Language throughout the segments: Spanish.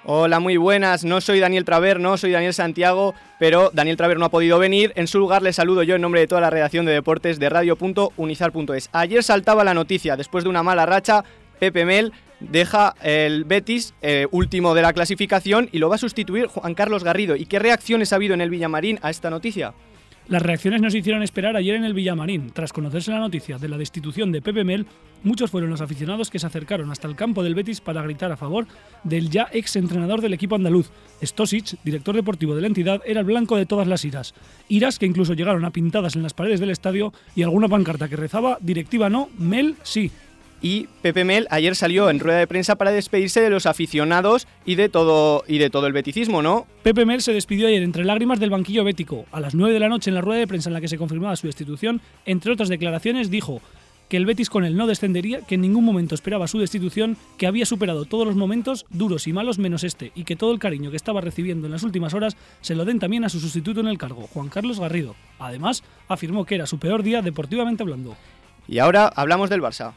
Hola, muy buenas, no soy Daniel Traver, no soy Daniel Santiago, pero Daniel Traver no ha podido venir. En su lugar les saludo yo en nombre de toda la redacción de deportes de radio.unizar.es. Ayer saltaba la noticia, después de una mala racha, Pepe Mel deja el Betis, último de la clasificación, y lo va a sustituir Juan Carlos Garrido. ¿Y qué reacciones ha habido en el Villamarín a esta noticia? Las reacciones nos hicieron esperar ayer en el Villamarín. Tras conocerse la noticia de la destitución de Pepe Mel, muchos fueron los aficionados que se acercaron hasta el campo del Betis para gritar a favor del ya ex-entrenador del equipo andaluz. Stosic, director deportivo de la entidad, era el blanco de todas las iras. Iras que incluso llegaron a pintadas en las paredes del estadio y alguna pancarta que rezaba «Directiva no, Mel sí». Y Pepe Mel ayer salió en rueda de prensa para despedirse de los aficionados y de todo el beticismo, ¿no? Pepe Mel se despidió ayer entre lágrimas del banquillo bético. A las 9 de la noche, en la rueda de prensa en la que se confirmaba su destitución, entre otras declaraciones, dijo que el Betis con él no descendería, que en ningún momento esperaba su destitución, que había superado todos los momentos duros y malos menos este, y que todo el cariño que estaba recibiendo en las últimas horas se lo den también a su sustituto en el cargo, Juan Carlos Garrido. Además, afirmó que era su peor día deportivamente hablando. Y ahora hablamos del Barça.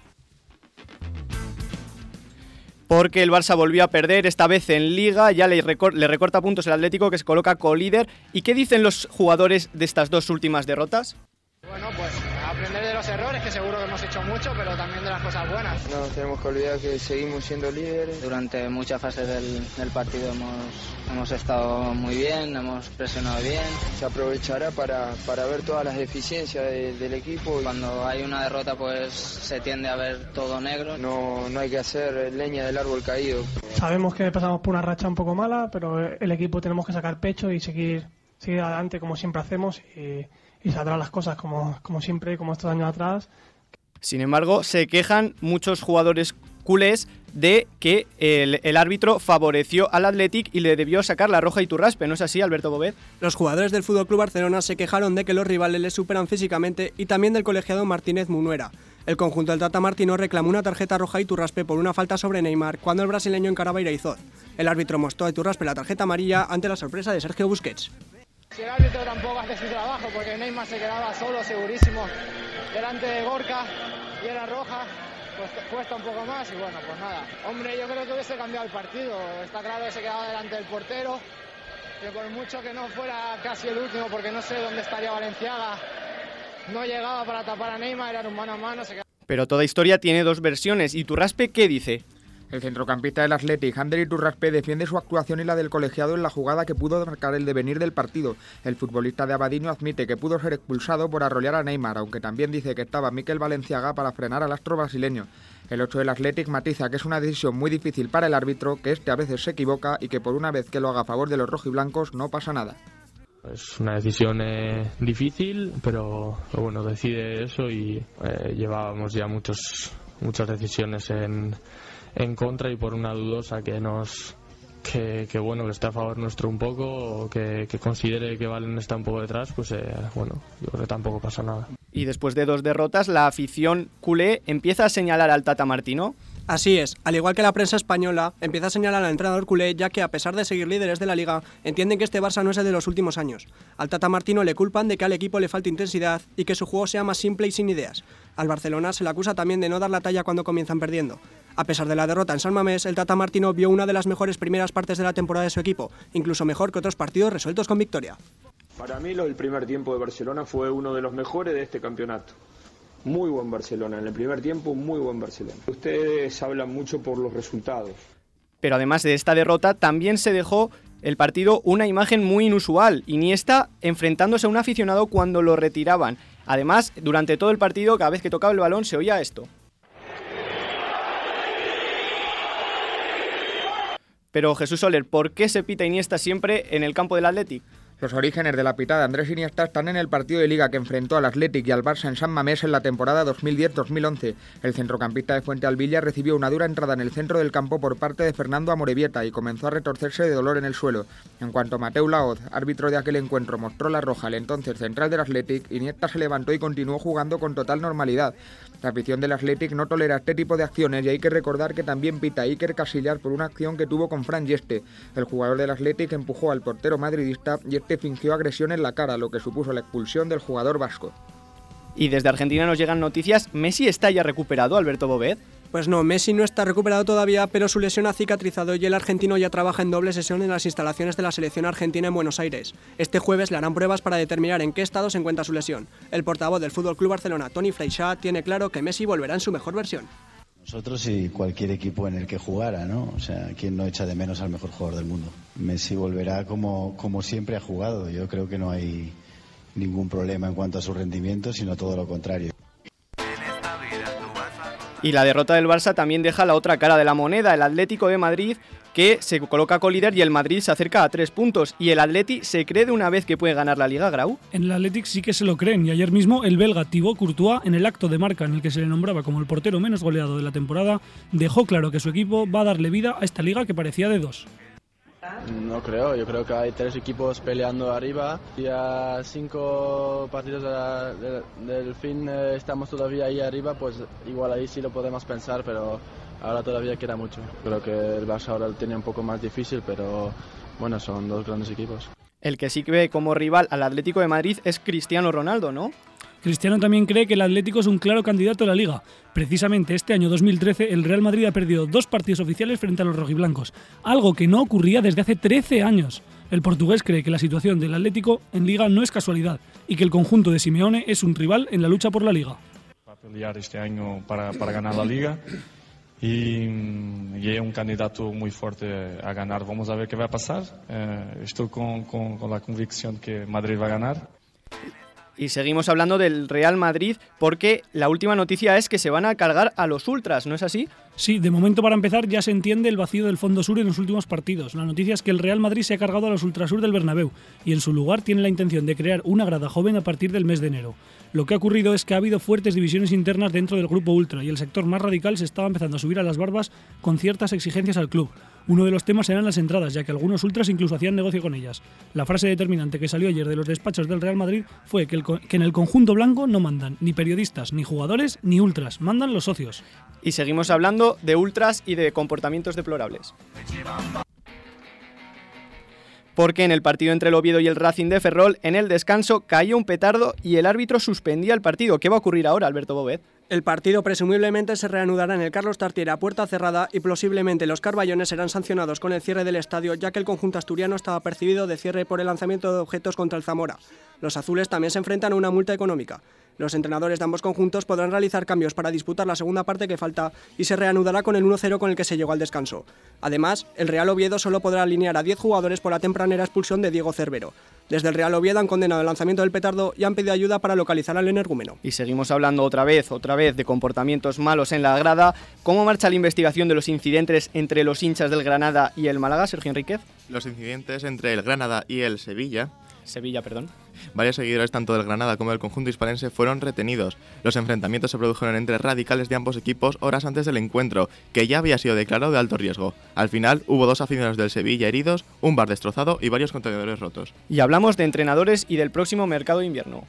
Porque el Barça volvió a perder, esta vez en Liga, ya le recorta puntos el Atlético, que se coloca colíder. ¿Y qué dicen los jugadores de estas dos últimas derrotas? Bueno, pues aprender de los errores, que seguro que hemos hecho mucho, pero también de las cosas buenas. No tenemos que olvidar que seguimos siendo líderes. Durante muchas fases del partido hemos estado muy bien, hemos presionado bien. Se aprovechará para ver todas las deficiencias del equipo. Cuando hay una derrota pues se tiende a ver todo negro. No hay que hacer leña del árbol caído. Sabemos que pasamos por una racha un poco mala, pero el equipo tenemos que sacar pecho y seguir adelante como siempre hacemos y saldrán las cosas como siempre, como estos años atrás. Sin embargo, se quejan muchos jugadores culés de que el árbitro favoreció al Athletic y le debió sacar la roja a Iturraspe, ¿no es así, Alberto Bovet? Los jugadores del FC Barcelona se quejaron de que los rivales les superan físicamente y también del colegiado Martínez Munuera. El conjunto del Tata Martino reclamó una tarjeta roja a Iturraspe por una falta sobre Neymar cuando el brasileño encaraba a Iraizoz. El árbitro mostró a Iturraspe la tarjeta amarilla ante la sorpresa de Sergio Busquets. Si el árbitro tampoco hace su trabajo, porque Neymar se quedaba solo, segurísimo, delante de Gorka y era roja, pues cuesta un poco más y bueno, pues nada. Hombre, yo creo que hubiese cambiado el partido, está claro que se quedaba delante del portero, que por mucho que no fuera casi el último, porque no sé dónde estaría Valenciaga, no llegaba para tapar a Neymar, era un mano a mano. Pero toda historia tiene dos versiones. ¿Iturraspe qué dice? El centrocampista del Athletic, Ander Iturraspe, defiende su actuación y la del colegiado en la jugada que pudo marcar el devenir del partido. El futbolista de Abadiño admite que pudo ser expulsado por arrolear a Neymar, aunque también dice que estaba Mikel Valenciaga para frenar al astro brasileño. El 8 del Athletic matiza que es una decisión muy difícil para el árbitro, que a veces se equivoca y que por una vez que lo haga a favor de los rojiblancos no pasa nada. Es una decisión difícil, pero bueno, decide eso y llevábamos ya muchas decisiones en contra y por una dudosa que bueno, que esté a favor nuestro un poco o que considere que Valen está un poco detrás, pues bueno, yo creo que tampoco pasa nada. Y después de dos derrotas, la afición culé empieza a señalar al Tata Martino. Así es, al igual que la prensa española, empieza a señalar al entrenador culé, ya que a pesar de seguir líderes de la Liga, entienden que este Barça no es el de los últimos años. Al Tata Martino le culpan de que al equipo le falta intensidad y que su juego sea más simple y sin ideas. Al Barcelona se le acusa también de no dar la talla cuando comienzan perdiendo. A pesar de la derrota en San Mamés, el Tata Martino vio una de las mejores primeras partes de la temporada de su equipo, incluso mejor que otros partidos resueltos con victoria. Para mí el primer tiempo de Barcelona fue uno de los mejores de este campeonato. Muy buen Barcelona, en el primer tiempo muy buen Barcelona. Ustedes hablan mucho por los resultados. Pero además de esta derrota, también se dejó el partido una imagen muy inusual. Iniesta enfrentándose a un aficionado cuando lo retiraban. Además, durante todo el partido, cada vez que tocaba el balón, se oía esto. Pero Jesús Soler, ¿por qué se pita Iniesta siempre en el campo del Athletic? Los orígenes de la pitada Andrés Iniesta están en el partido de Liga que enfrentó al Athletic y al Barça en San Mamés en la temporada 2010-2011. El centrocampista de Fuente Alvilla recibió una dura entrada en el centro del campo por parte de Fernando Amorebieta y comenzó a retorcerse de dolor en el suelo. En cuanto Mateu Laoz, árbitro de aquel encuentro, mostró la roja al entonces central del Athletic, Iniesta se levantó y continuó jugando con total normalidad. La afición del Athletic no tolera este tipo de acciones y hay que recordar que también pita Iker Casillas por una acción que tuvo con Fran Yeste. El jugador del Athletic empujó al portero madridista y este fingió agresión en la cara, lo que supuso la expulsión del jugador vasco. Y desde Argentina nos llegan noticias. ¿Messi está ya recuperado, Alberto Bovet? Pues no, Messi no está recuperado todavía, pero su lesión ha cicatrizado y el argentino ya trabaja en doble sesión en las instalaciones de la selección argentina en Buenos Aires. Este jueves le harán pruebas para determinar en qué estado se encuentra su lesión. El portavoz del FC Barcelona, Toni Freixa, tiene claro que Messi volverá en su mejor versión. Nosotros y cualquier equipo en el que jugara, ¿no? O sea, ¿quién no echa de menos al mejor jugador del mundo? Messi volverá como siempre ha jugado. Yo creo que no hay ningún problema en cuanto a su rendimiento, sino todo lo contrario. Y la derrota del Barça también deja la otra cara de la moneda, el Atlético de Madrid, que se coloca colíder y el Madrid se acerca a 3 puntos. ¿Y el Atleti se cree de una vez que puede ganar la Liga, Grau? En el Athletic sí que se lo creen, y ayer mismo el belga Thibaut Courtois, en el acto de marca en el que se le nombraba como el portero menos goleado de la temporada, dejó claro que su equipo va a darle vida a esta liga que parecía de 2. No creo, yo creo que hay 3 equipos peleando arriba y a 5 partidos del fin estamos todavía ahí arriba, pues igual ahí sí lo podemos pensar, pero ahora todavía queda mucho. Creo que el Barça ahora lo tiene un poco más difícil, pero bueno, son 2 grandes equipos. El que sí que ve como rival al Atlético de Madrid es Cristiano Ronaldo, ¿no? Cristiano también cree que el Atlético es un claro candidato a la Liga. Precisamente este año 2013 el Real Madrid ha perdido 2 partidos oficiales frente a los rojiblancos, algo que no ocurría desde hace 13 años. El portugués cree que la situación del Atlético en Liga no es casualidad y que el conjunto de Simeone es un rival en la lucha por la Liga. Va a pelear este año para ganar la Liga y es un candidato muy fuerte a ganar. Vamos a ver qué va a pasar. Estoy con la convicción que Madrid va a ganar. Y seguimos hablando del Real Madrid porque la última noticia es que se van a cargar a los ultras, ¿no es así? Sí, de momento para empezar ya se entiende el vacío del fondo sur en los últimos partidos. La noticia es que el Real Madrid se ha cargado a los ultrasur del Bernabéu y en su lugar tiene la intención de crear una grada joven a partir del mes de enero. Lo que ha ocurrido es que ha habido fuertes divisiones internas dentro del grupo ultra y el sector más radical se estaba empezando a subir a las barbas con ciertas exigencias al club. Uno de los temas eran las entradas, ya que algunos ultras incluso hacían negocio con ellas. La frase determinante que salió ayer de los despachos del Real Madrid fue que en el conjunto blanco no mandan ni periodistas, ni jugadores, ni ultras, mandan los socios. Y seguimos hablando de ultras y de comportamientos deplorables. Porque en el partido entre el Oviedo y el Racing de Ferrol, en el descanso cayó un petardo y el árbitro suspendía el partido. ¿Qué va a ocurrir ahora, Alberto Bóved? El partido presumiblemente se reanudará en el Carlos Tartiere a puerta cerrada y posiblemente los carballones serán sancionados con el cierre del estadio, ya que el conjunto asturiano estaba percibido de cierre por el lanzamiento de objetos contra el Zamora. Los azules también se enfrentan a una multa económica. Los entrenadores de ambos conjuntos podrán realizar cambios para disputar la segunda parte que falta y se reanudará con el 1-0 con el que se llegó al descanso. Además, el Real Oviedo solo podrá alinear a 10 jugadores por la tempranera expulsión de Diego Cervero. Desde el Real Oviedo han condenado el lanzamiento del petardo y han pedido ayuda para localizar al energúmeno. Y seguimos hablando otra vez de comportamientos malos en la grada. ¿Cómo marcha la investigación de los incidentes entre los hinchas del Granada y el Málaga, Sergio Enríquez? Los incidentes entre el Granada y el Sevilla. Varios seguidores tanto del Granada como del conjunto hispalense fueron retenidos. Los enfrentamientos se produjeron entre radicales de ambos equipos horas antes del encuentro, que ya había sido declarado de alto riesgo. Al final hubo 2 aficionados del Sevilla heridos, un bar destrozado y varios contenedores rotos. Y hablamos de entrenadores y del próximo mercado de invierno.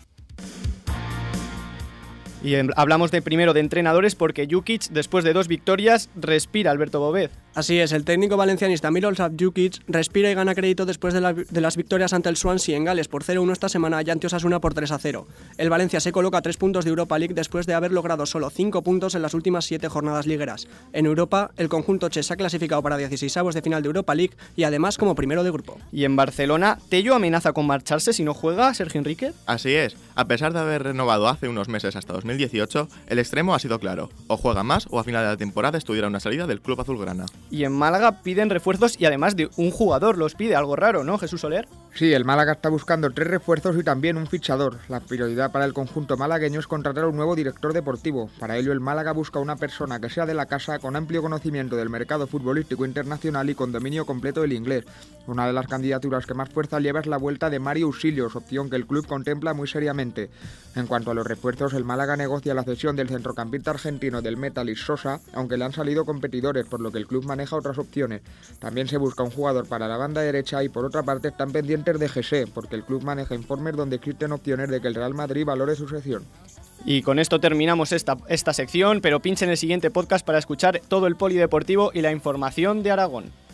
Y hablamos primero de entrenadores porque Jukic, después de 2 victorias, respira, Alberto Bóved. Así es, el técnico valencianista Miroslav Jukic respira y gana crédito después de las victorias ante el Swansea en Gales por 0-1 esta semana y ante Osasuna por 3-0. El Valencia se coloca a 3 puntos de Europa League después de haber logrado solo 5 puntos en las últimas 7 jornadas ligueras. En Europa, el conjunto che se ha clasificado para 16avos de final de Europa League y además como primero de grupo. Y en Barcelona, Tello amenaza con marcharse si no juega, Sergio Enríquez. Así es, a pesar de haber renovado hace unos meses hasta 2018, el extremo ha sido claro, o juega más o a final de la temporada estudiará una salida del club azulgrana. Y en Málaga piden refuerzos y además de un jugador los pide, algo raro, ¿no, Jesús Soler? Sí, el Málaga está buscando 3 refuerzos y también un fichador. La prioridad para el conjunto malagueño es contratar a un nuevo director deportivo. Para ello el Málaga busca una persona que sea de la casa, con amplio conocimiento del mercado futbolístico internacional y con dominio completo del inglés. Una de las candidaturas que más fuerza lleva es la vuelta de Mario Usilios, opción que el club contempla muy seriamente. En cuanto a los refuerzos, el Málaga negocia la cesión del centrocampista argentino del Metalist Sosa, aunque le han salido competidores, por lo que el club maneja otras opciones. También se busca un jugador para la banda derecha y por otra parte están pendientes de Jesse, porque el club maneja informes donde existen opciones de que el Real Madrid valore su cesión. Y con esto terminamos esta sección, pero pinchen el siguiente podcast para escuchar todo el polideportivo y la información de Aragón.